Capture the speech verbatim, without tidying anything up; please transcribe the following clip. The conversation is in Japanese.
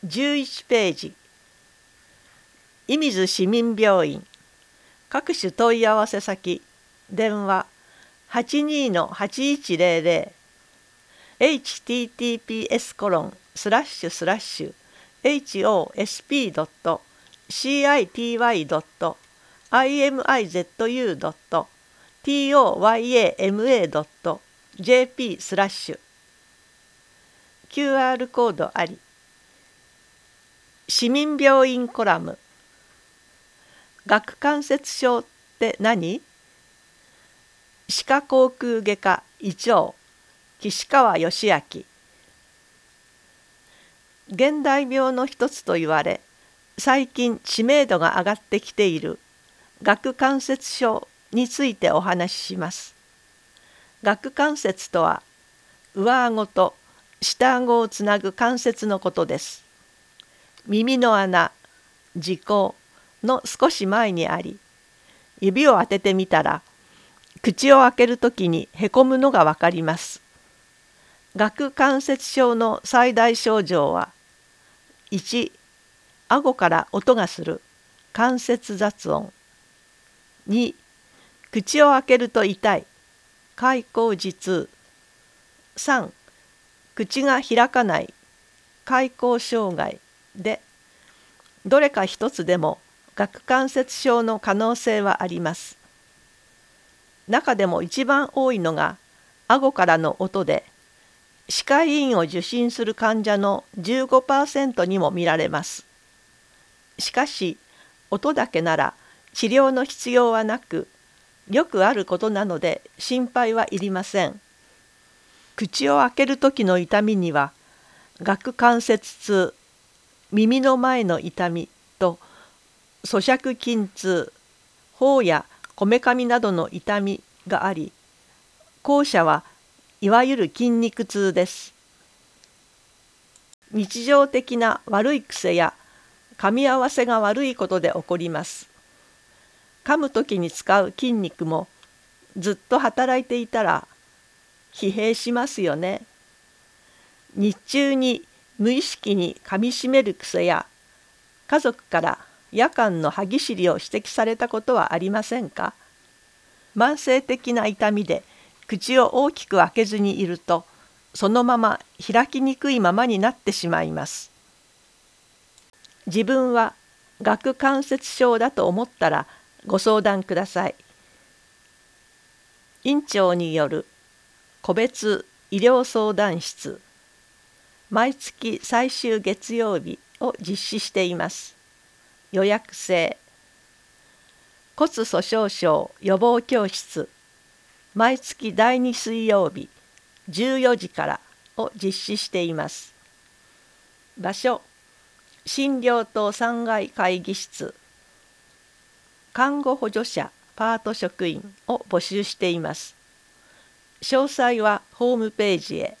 じゅういちページ、射水市民病院各種問い合わせ先電話 はちにーのはちいちぜろぜろ エイチティーティーピーエスコロンスラッシュスラッシュエイチオーエスピードットシーアイティーワイドットアイエムアイゼットユードットティーオーワイエーエムエードットジェーピースラッシュ キューアール コードあり。市民病院コラム。顎関節症って何？歯科口腔外科医長岸川義明。現代病の一つと言われ、最近知名度が上がってきている顎関節症についてお話しします。顎関節とは、上顎と下顎をつなぐ関節のことです。耳の穴、耳孔の少し前にあり、指を当ててみたら、口を開けるときにへこむのがわかります。顎関節症の最大症状は、いち、顎から音がする関節雑音。に、口を開けると痛い開口時痛。さん、口が開かない開口障害で、どれか一つでも顎関節症の可能性はあります。中でも一番多いのが顎からの音で、歯科医院を受診する患者の じゅうごパーセント にも見られます。しかし、音だけなら治療の必要はなく、よくあることなので心配はいりません。口を開ける時の痛みには、顎関節痛、耳の前の痛みと咀嚼筋痛、頬やこめかみなどの痛みがあり、後者はいわゆる筋肉痛です。日常的な悪い癖や噛み合わせが悪いことで起こります。噛むときに使う筋肉もずっと働いていたら疲弊しますよね。日中に無意識に噛みしめる癖や、家族から夜間の歯ぎしりを指摘されたことはありませんか？慢性的な痛みで口を大きく開けずにいると、そのまま開きにくいままになってしまいます。自分は顎関節症だと思ったらご相談ください。院長による個別医療相談室、毎月最終月曜日を実施しています。予約制。骨粗しょう症予防教室、毎月だいに水曜日じゅうよじからを実施しています。場所、診療棟さんがい会議室。看護補助者パート職員を募集しています。詳細はホームページへ。